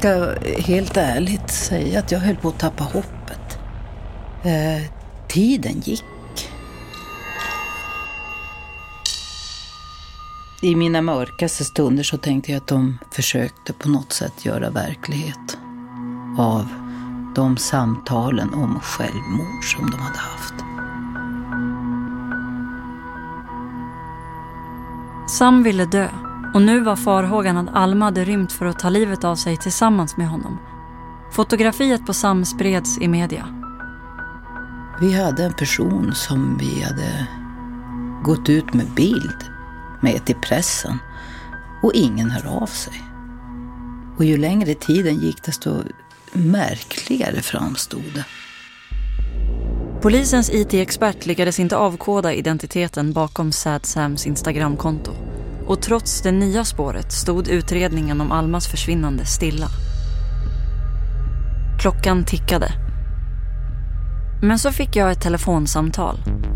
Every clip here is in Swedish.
ska helt ärligt säga att jag höll på att tappa hoppet. Tiden gick. I mina mörkaste stunder så tänkte jag att de försökte på något sätt göra verklighet av de samtalen om självmord som de hade haft. Sam ville dö och nu var farhågan att Alma hade rymt för att ta livet av sig tillsammans med honom. Fotografiet på Sam spreds i media. Vi hade en person som vi hade gått ut med bild med till pressen och ingen hör av sig. Och ju längre tiden gick desto märkligare framstod det. Polisens IT-expert lyckades inte avkoda identiteten bakom Sad Sams Instagramkonto. Och trots det nya spåret stod utredningen om Almas försvinnande stilla. Klockan tickade. Men så fick jag ett telefonsamtal.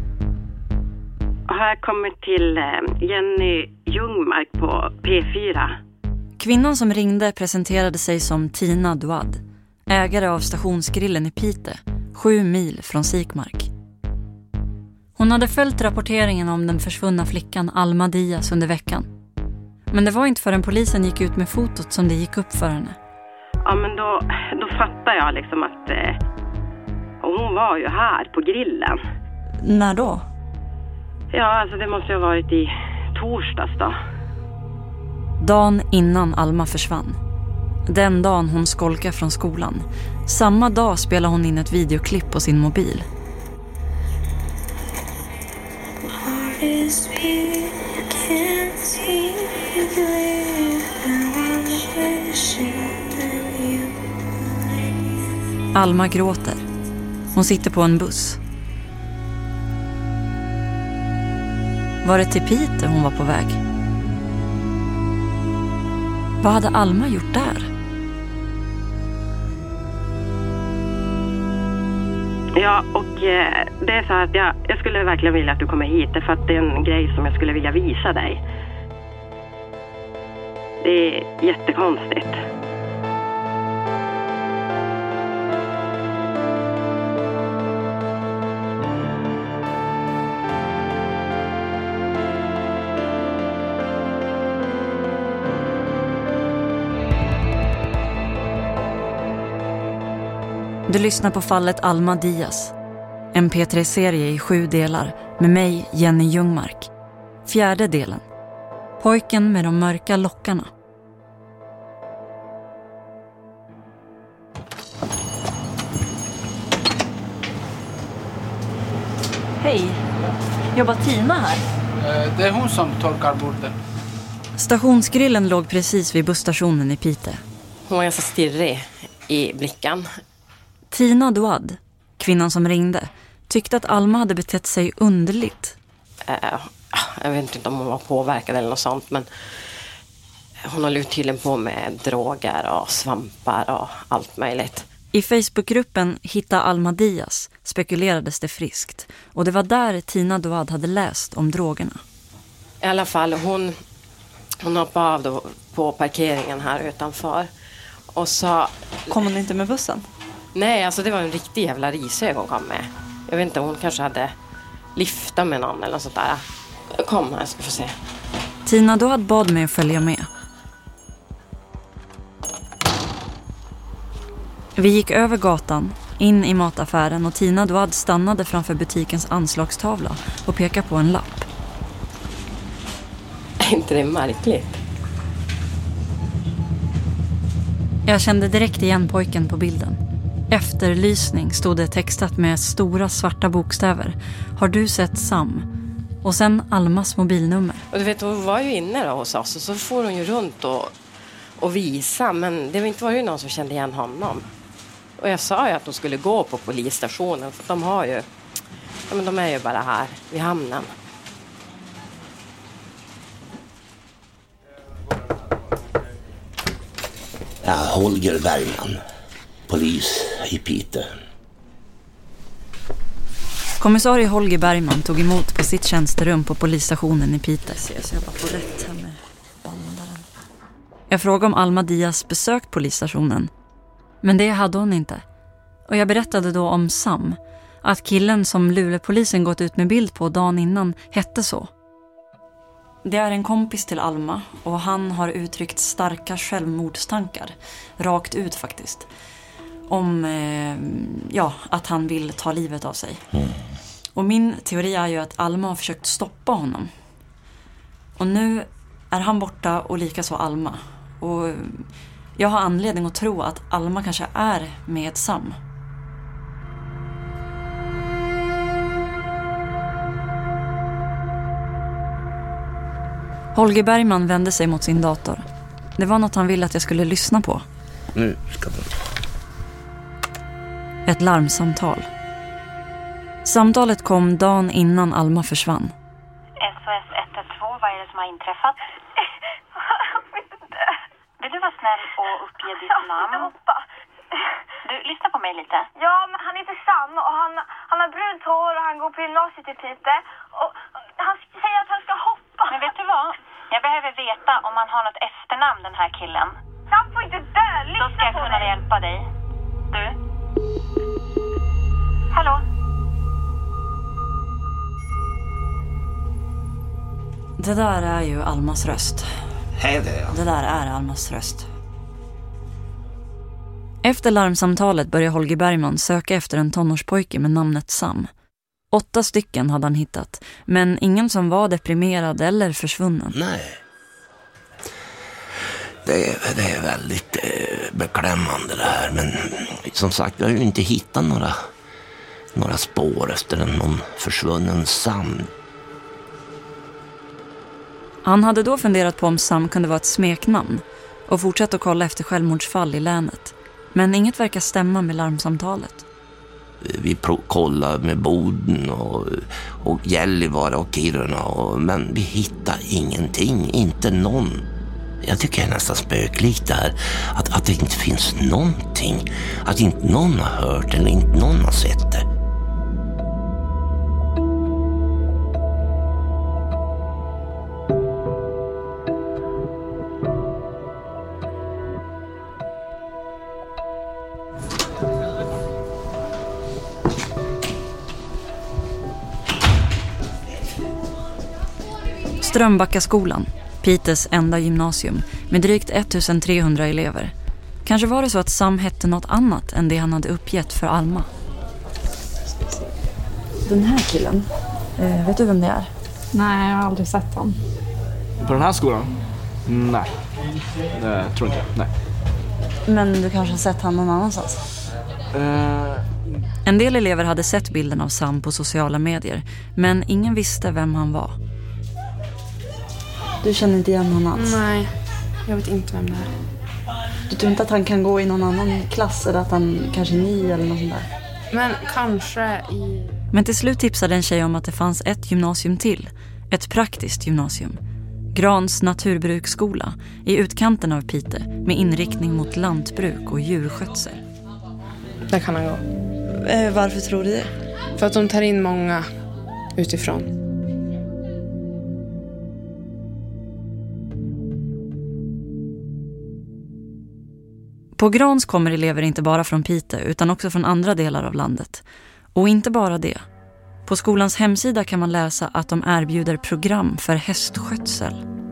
Här kommer till Jenny Ljungmark på P4. Kvinnan som ringde presenterade sig som Tina Duad, ägare av stationsgrillen i Pite, 7 mil från Sikmark. Hon hade följt rapporteringen om den försvunna flickan Alma Diaz under veckan. Men det var inte förrän polisen gick ut med fotot som det gick upp för henne. Ja, men då fattar jag liksom att hon var ju här på grillen. När då? Ja, alltså det måste ju ha varit i torsdags då. Dagen innan Alma försvann. Den dagen hon skolkade från skolan. Samma dag spelade hon in ett videoklipp på sin mobil. Alma gråter. Hon sitter på en buss. Var det till Piteå hon var på väg? Vad hade Alma gjort där? Ja, och det är så här att jag skulle verkligen vilja att du kommer hit. För att det är en grej som jag skulle vilja visa dig. Det är jättekonstigt. Du lyssnar på fallet Alma Diaz. En P3-serie i 7 delar med mig, Jenny Ljungmark. 4:e delen. Pojken med de mörka lockarna. Hej. Jobbar Tina här? Det är hon som tolkar borden. Stationsgrillen låg precis vid busstationen i Piteå. Hon var ganska stirrig i blicken. Tina Duad, kvinnan som ringde, tyckte att Alma hade betett sig underligt. Jag vet inte om hon var påverkad eller något sånt, men hon höll tydligen på med droger och svampar och allt möjligt. I Facebookgruppen Hitta Alma Diaz spekulerades det friskt, och det var där Tina Duad hade läst om drogerna. I alla fall, hon hoppade av då på parkeringen här utanför och så... Kom hon inte med bussen? Nej, alltså det var en riktig jävla rishög hon kom med. Jag vet inte, hon kanske hade lyftat med någon eller något sånt där. Kom här, ska få se. Tina Duad bad mig att följa med. Vi gick över gatan, in i mataffären, och Tina Duad stannade framför butikens anslagstavla och pekade på en lapp. Är inte det märkligt? Jag kände direkt igen pojken på bilden. Efterlysning stod det textat med stora svarta bokstäver. Har du sett Sam? Och sen Almas mobilnummer. Och du vet, hon var ju inne då hos oss och så får hon ju runt och visa. Men det var ju någon som kände igen honom. Och jag sa ju att de skulle gå på polisstationen. För de har ju, ja, men de är ju bara här vid hamnen. Ja, Holger Bergman, polis i Piteå. Kommissarie Holger Bergman tog emot på sitt tjänsterum på polisstationen i Piteå. Jag får rätt här med bandaren. Jag frågade om Alma Diaz besökt polisstationen. Men det hade hon inte. Och jag berättade då om Sam. Att killen som Luleåpolisen gått ut med bild på dagen innan hette så. Det är en kompis till Alma och han har uttryckt starka självmordstankar. Rakt ut faktiskt. Om att han vill ta livet av sig. Och min teori är ju att Alma har försökt stoppa honom. Och nu är han borta och likaså Alma. Och jag har anledning att tro att Alma kanske är med Sam. Holger Bergman vände sig mot sin dator. Det var något han ville att jag skulle lyssna på. Nu ska vi... Ett larmsamtal. Samtalet kom dagen innan Alma försvann. SOS 112, vad är det som har inträffat? Vill du vara snäll och uppge ditt namn? Du, lyssna på mig lite. Ja, men han heter Sam och han har brunt hår och han går på gymnasiet i Piteå. Och han säger att han ska hoppa. Men vet du vad? Jag behöver veta om han har något efternamn, den här killen. Han får inte dö, lyssna. Då ska jag kunna hjälpa dig. Du? Hallå? Det där är ju Almas röst. Hej det. Det där är Almas röst. Efter larmsamtalet började Holger Bergman söka efter en tonårspojke med namnet Sam. 8 stycken hade han hittat, men ingen som var deprimerad eller försvunnen. Nej. Det är väldigt beklämmande det här, men som sagt, jag har ju inte hittat några spår efter någon försvunnen Sam. Han hade då funderat på om Sam kunde vara ett smeknamn och fortsatt att kolla efter självmordsfall i länet. Men inget verkar stämma med larmsamtalet. Vi kollade med Boden och Gällivare och Kiruna, men vi hittar ingenting, inte någon. Jag tycker det är nästan spöklikt där att det inte finns någonting, att inte någon har hört eller inte någon har sett det. Strömbackaskolan, Piteås enda gymnasium med drygt 1300 elever. Kanske var det så att Sam hette något annat än det han hade uppgett för Alma. Den här killen, vet du vem det är? Nej, jag har aldrig sett honom. På den här skolan? Nej, det tror inte jag. Nej. Men du kanske har sett honom någon annanstans? En del elever hade sett bilden av Sam på sociala medier, men ingen visste vem han var. Du känner inte igen honom alls? Nej, jag vet inte vem det är. Du tror inte att han kan gå i någon annan klass eller att han kanske är ny eller något sånt där? Men kanske i... Men till slut tipsade en tjej om att det fanns ett gymnasium till. Ett praktiskt gymnasium. Grans naturbruksskola i utkanten av Piteå med inriktning mot lantbruk och djurskötsel. Där kan han gå. Varför tror du det? För att de tar in många utifrån. På Grans kommer elever inte bara från Piteå utan också från andra delar av landet. Och inte bara det. På skolans hemsida kan man läsa att de erbjuder program för hästskötsel.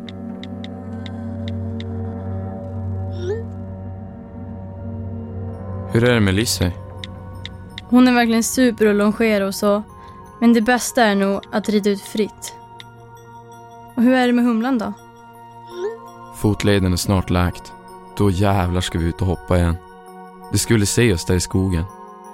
Hur är det med Lisse? Hon är verkligen super och longera och så. Men det bästa är nog att rida ut fritt. Och hur är det med humlan då? Fotleden är snart läkt. Då jävlar ska vi ut och hoppa igen. Det skulle se oss där i skogen.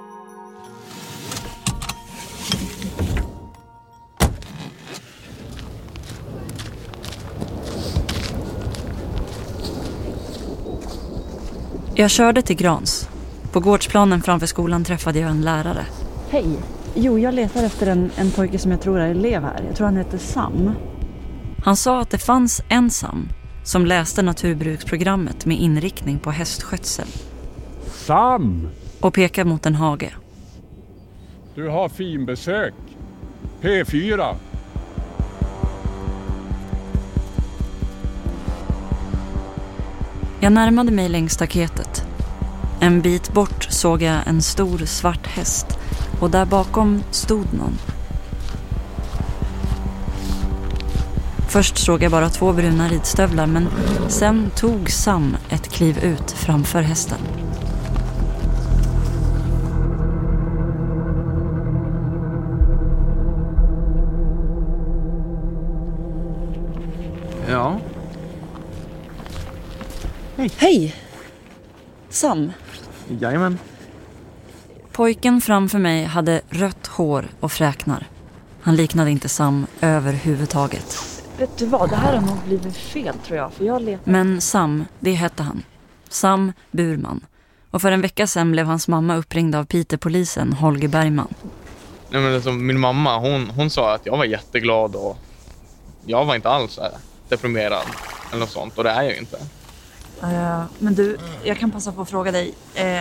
Jag körde till Grans. På gårdsplanen framför skolan träffade jag en lärare. Hej. Jo, jag letar efter en pojke som jag tror är elev här. Jag tror han heter Sam. Han sa att det fanns en Sam som läste naturbruksprogrammet med inriktning på hästskötsel. Sam! Och pekade mot en hage. Du har fin besök. P4. Jag närmade mig längs staketet. En bit bort såg jag en stor svart häst och där bakom stod någon. Först såg jag bara 2 bruna ridstövlar, men sen tog Sam ett kliv ut framför hästen. Ja. Hej. Hej. Sam. Jajamän. Pojken framför mig hade rött hår och fräknar. Han liknade inte Sam överhuvudtaget. Vet du vad, det här har nog blivit fel tror jag. För jag letar. Men Sam, det hette han. Sam Burman. Och för en vecka sedan blev hans mamma uppringd av Pitepolisen, Holger Bergman. Nej, men alltså, min mamma, hon sa att jag var jätteglad och jag var inte alls deprimerad eller något sånt. Och det är jag ju inte. Men du, jag kan passa på att fråga dig.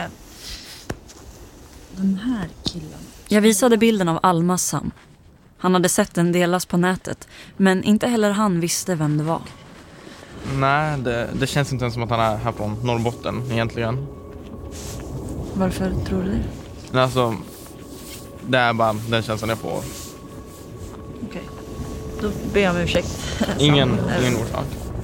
Den här killen. Jag visade bilden av Almas Sam. Han hade sett den delas på nätet, men inte heller han visste vem det var. Nej, det känns inte ens som att han är här från Norrbotten egentligen. Varför tror du det? Nej, alltså, det är bara den känslan jag får. Okej, då ber jag om ursäkt. Ingen orsak.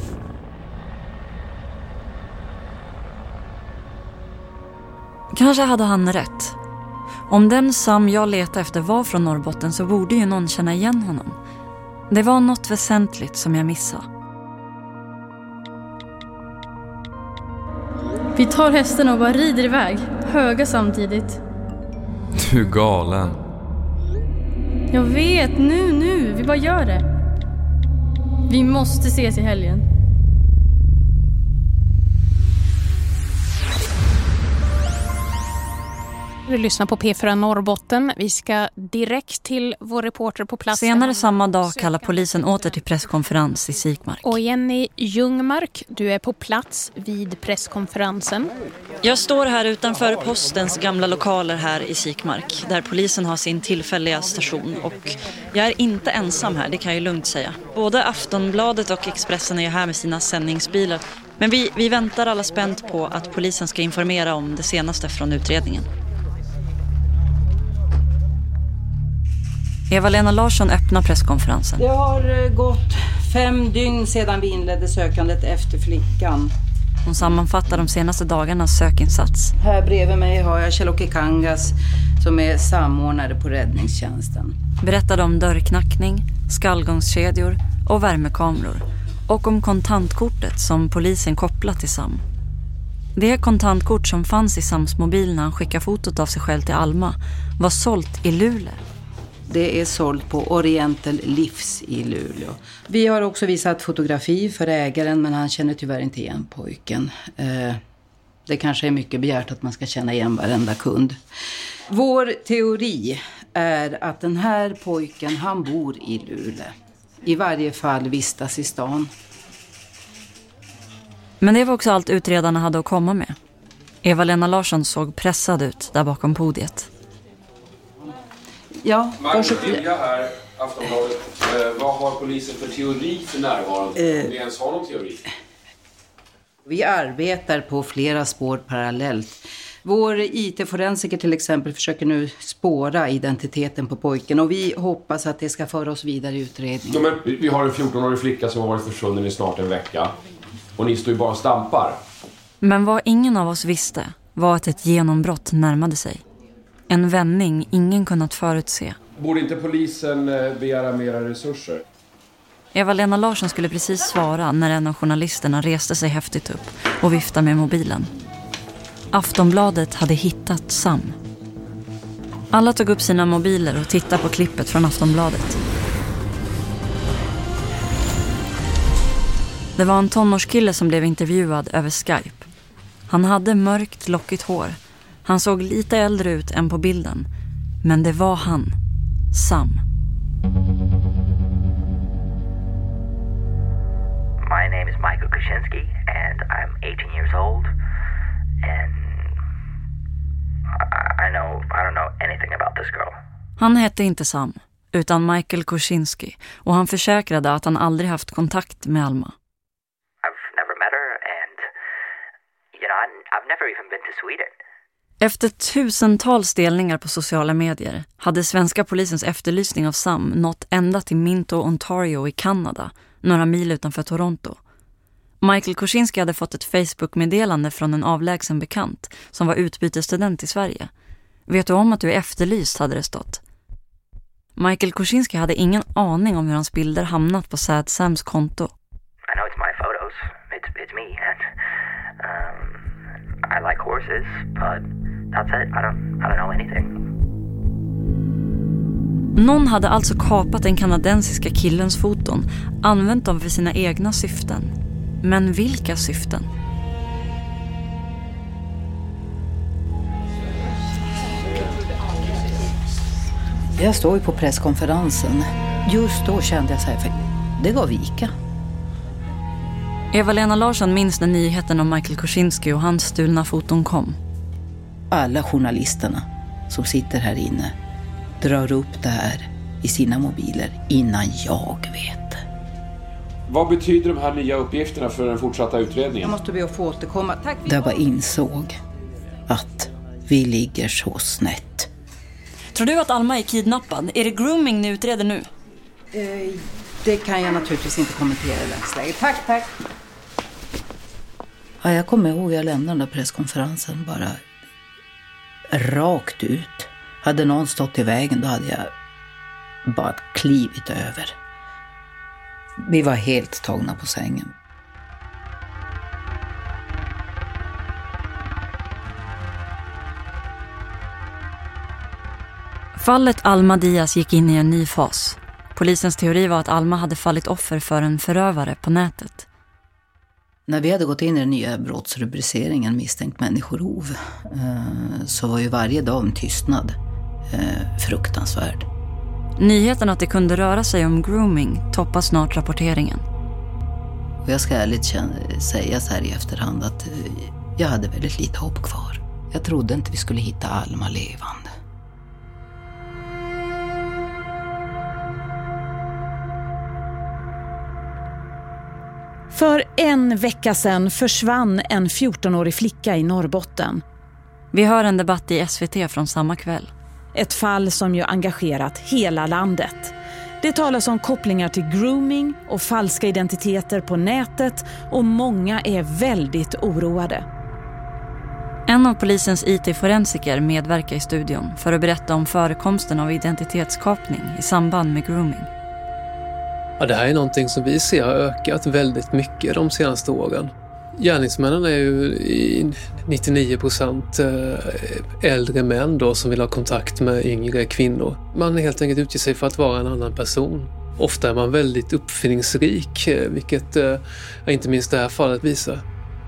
Kanske hade han rätt. Om den Sam jag letade efter var från Norrbotten så borde ju någon känna igen honom. Det var något väsentligt som jag missade. Vi tar hästen och bara rider iväg. Höga samtidigt. Du är galen. Jag vet, nu. Vi bara gör det. Vi måste ses i helgen. Du lyssnar på P4 Norrbotten. Vi ska direkt till vår reporter på plats. Senare samma dag kallar polisen åter till presskonferens i Sikmark. Och Jenny Ljungmark, du är på plats vid presskonferensen. Jag står här utanför postens gamla lokaler här i Sikmark, där polisen har sin tillfälliga station. Och jag är inte ensam här, det kan jag lugnt säga. Både Aftonbladet och Expressen är ju här med sina sändningsbilar. Men vi väntar alla spänt på att polisen ska informera om det senaste från utredningen. Eva-Lena Larsson öppnar presskonferensen. Det har gått 5 dygn sedan vi inledde sökandet efter flickan. Hon sammanfattar de senaste dagarnas sökinsats. Här bredvid mig har jag Kjell-Åke Kangas som är samordnare på räddningstjänsten. Berättade om dörrknackning, skallgångskedjor och värmekameror. Och om kontantkortet som polisen kopplat till Sam. Det kontantkort som fanns i Sams mobil när han skickade fotot av sig själv till Alma var sålt i Luleå. Det är sålt på Oriental Livs i Luleå. Vi har också visat fotografi för ägaren, men han känner tyvärr inte igen pojken. Det kanske är mycket begärt att man ska känna igen varenda kund. Vår teori är att den här pojken, han bor i Luleå. I varje fall vistas i stan. Men det var också allt utredarna hade att komma med. Eva-Lena Larsson såg pressad ut där bakom podiet. Ja, Magnus Lilja här, Aftonbladet. Vad har polisen för teori för närvarande? Om vi ens har någon teori? Vi arbetar på flera spår parallellt. Vår IT-forensiker till exempel försöker nu spåra identiteten på pojken. Och vi hoppas att det ska föra oss vidare i utredningen. Ja, men vi har en 14-årig flicka som har varit försvunnen i snart en vecka. Och ni står ju bara och stampar. Men vad ingen av oss visste var att ett genombrott närmade sig. En vändning ingen kunnat förutse. Borde inte polisen begära mera resurser? Eva-Lena Larsson skulle precis svara när en av journalisterna reste sig häftigt upp och viftade med mobilen. Aftonbladet hade hittat Sam. Alla tog upp sina mobiler och tittade på klippet från Aftonbladet. Det var en tonårskille som blev intervjuad över Skype. Han hade mörkt lockigt hår. Han såg lite äldre ut än på bilden. Men det var han, Sam. My name is Michael Kuczynski and I'm 18 years old. And I don't know anything about this girl. Han hette inte Sam, utan Michael Kuczynski. Och han försäkrade att han aldrig haft kontakt med Alma. I've never met her and I've never even been to Sweden. Efter tusentals delningar på sociala medier hade svenska polisens efterlysning av Sam nått ända till Minto, Ontario i Kanada, några mil utanför Toronto. Michael Kosinski hade fått ett Facebook-meddelande från en avlägsen bekant som var utbytesstudent i Sverige. Vet du om att du är efterlyst, hade det stått. Michael Kosinski hade ingen aning om hur hans bilder hamnat på Sad Sams konto. I know it's my photos. It's me. And, I like horses, but that's it. I don't know anything. Någon hade alltså kapat den kanadensiska killens foton, använt dem för sina egna syften. Men vilka syften? Jag stod ju på presskonferensen. Just då kände jag så här, för det gav vika. Eva-Lena Larsson minns när nyheten om Michael Kosinski och hans stulna foton kom. Alla journalisterna som sitter här inne drar upp det här i sina mobiler innan jag vet. Vad betyder de här nya uppgifterna för den fortsatta utredningen? Jag måste be att få återkomma. Tack. Där bara insåg att vi ligger så snett. Tror du att Alma är kidnappad? Är det grooming ni utreder nu? Det kan jag naturligtvis inte kommentera i dagsläget. Tack. Ja, jag kommer ihåg jag lämnade den där presskonferensen bara rakt ut. Hade någon stått i vägen då hade jag bara klivit över. Vi var helt tagna på sängen. Fallet Alma Diaz gick in i en ny fas. Polisens teori var att Alma hade fallit offer för en förövare på nätet. När vi hade gått in i den nya brottsrubriceringen misstänkt människorov så var ju varje dag en tystnad fruktansvärd. Nyheten att det kunde röra sig om grooming toppar snart rapporteringen. Och jag ska ärligt säga så här i efterhand att jag hade väldigt lite hopp kvar. Jag trodde inte vi skulle hitta Alma levande. För en vecka sedan försvann en 14-årig flicka i Norrbotten. Vi hör en debatt i SVT från samma kväll. Ett fall som ju engagerat hela landet. Det talas om kopplingar till grooming och falska identiteter på nätet och många är väldigt oroade. En av polisens IT-forensiker medverkar i studion för att berätta om förekomsten av identitetskapning i samband med grooming. Ja, det här är någonting som vi ser har ökat väldigt mycket de senaste åren. Gärningsmännen är ju i 99% äldre män då som vill ha kontakt med yngre kvinnor. Man helt enkelt utger sig för att vara en annan person. Ofta är man väldigt uppfinningsrik, vilket inte minst det här fallet visar.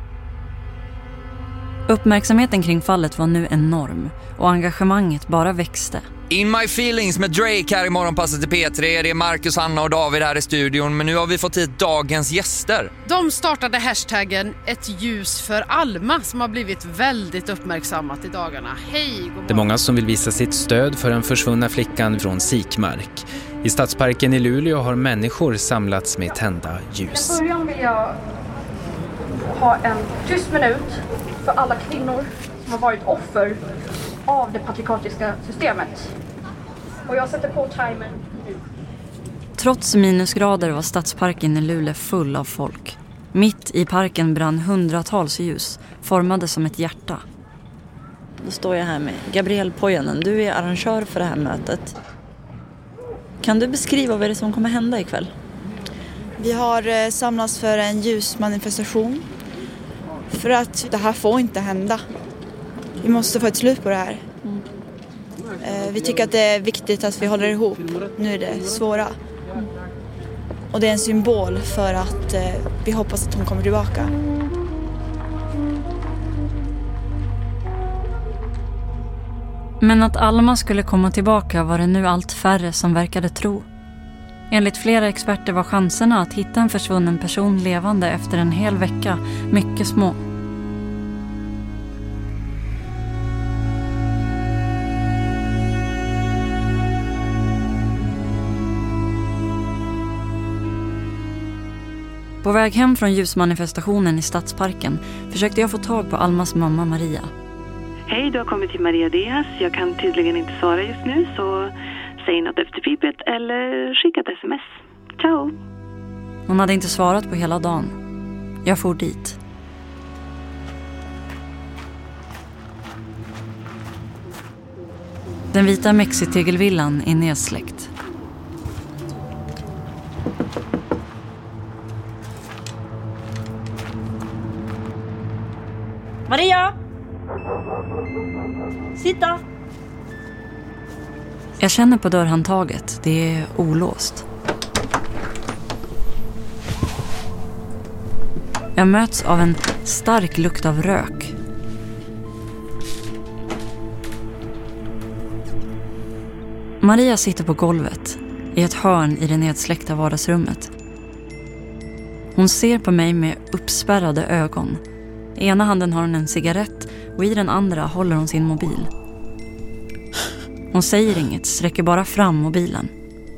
Uppmärksamheten kring fallet var nu enorm och engagemanget bara växte. In My Feelings med Drake här i morgonpasset till P3. Det är Marcus, Hanna och David här i studion. Men nu har vi fått hit dagens gäster. De startade hashtaggen Ett ljus för Alma som har blivit väldigt uppmärksammat i dagarna. Hej! Det är många som vill visa sitt stöd för den försvunna flickan från Sikmark. I Stadsparken i Luleå har människor samlats med tända ljus. I början vill jag ha en tyst minut för alla kvinnor som har varit offer av det patriarkatiska systemet. Och jag sätter på timern nu. Trots minusgrader var Stadsparken i Luleå full av folk. Mitt i parken brann hundratals ljus, formade som ett hjärta. Då står jag här med Gabrielle Pojanen. Du är arrangör för det här mötet. Kan du beskriva vad det är som kommer hända ikväll? Vi har samlats för en ljusmanifestation. För att det här får inte hända. Vi måste få ett slut på det här. Vi tycker att det är viktigt att vi håller ihop. Nu är det svåra. Och det är en symbol för att vi hoppas att hon kommer tillbaka. Men att Alma skulle komma tillbaka var det nu allt färre som verkade tro. Enligt flera experter var chanserna att hitta en försvunnen person levande efter en hel vecka mycket små. På väg hem från ljusmanifestationen i Stadsparken försökte jag få tag på Almas mamma Maria. Hej, du har kommit till Maria Diaz. Jag kan tydligen inte svara just nu, så säg något efter pipet eller skicka ett sms. Ciao! Hon hade inte svarat på hela dagen. Jag for dit. Den vita mexitegelvillan är nedsläckt. Maria! Sitta! Jag känner på dörrhandtaget. Det är olåst. Jag möts av en stark lukt av rök. Maria sitter på golvet i ett hörn i det nedsläckta vardagsrummet. Hon ser på mig med uppspärrade ögon. I ena handen har hon en cigarett och i den andra håller hon sin mobil. Hon säger inget, sträcker bara fram mobilen.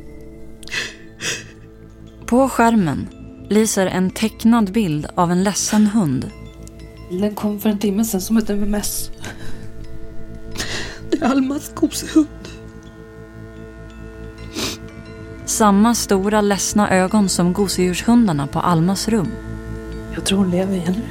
På skärmen lyser en tecknad bild av en ledsen hund. Den kom för en timme sedan som ett MMS. Det är Almas gosehund. Samma stora ledsna ögon som gosedjurshundarna på Almas rum. Jag tror hon lever igen nu.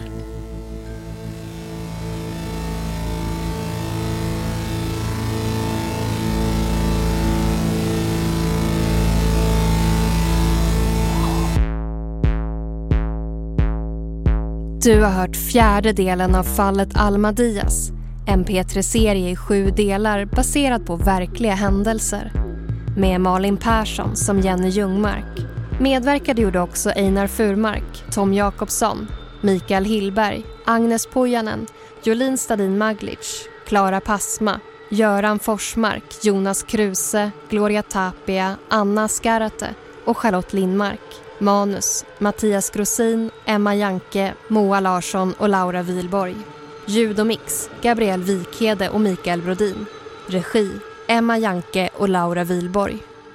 Du har hört fjärde delen av fallet Alma Diaz. En P3-serie i 7 delar baserad på verkliga händelser. Med Malin Persson som Jenny Ljungmark. Medverkade gjorde också Einar Furmark, Tom Jakobsson, Mikael Hillberg, Agnes Pojanen, Jolin Stadin Maglic, Klara Pasma, Göran Forsmark, Jonas Kruse, Gloria Tapia, Anna Skarate och Charlotte Lindmark. Manus, Mattias Grossin, Emma Janke, Moa Larsson och Laura Wilborg. Ljud och mix, Gabriel Wikhede och Mikael Brodin. Regi, Emma Janke och Laura Wilborg.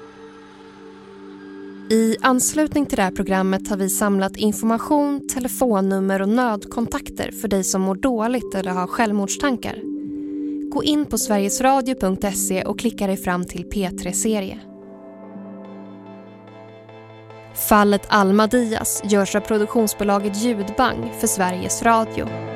I anslutning till det här programmet har vi samlat information, telefonnummer och nödkontakter för dig som mår dåligt eller har självmordstankar. Gå in på sverigesradio.se och klicka dig fram till P3-serie. Fallet Alma Diaz görs av produktionsbolaget Ljudbang för Sveriges Radio.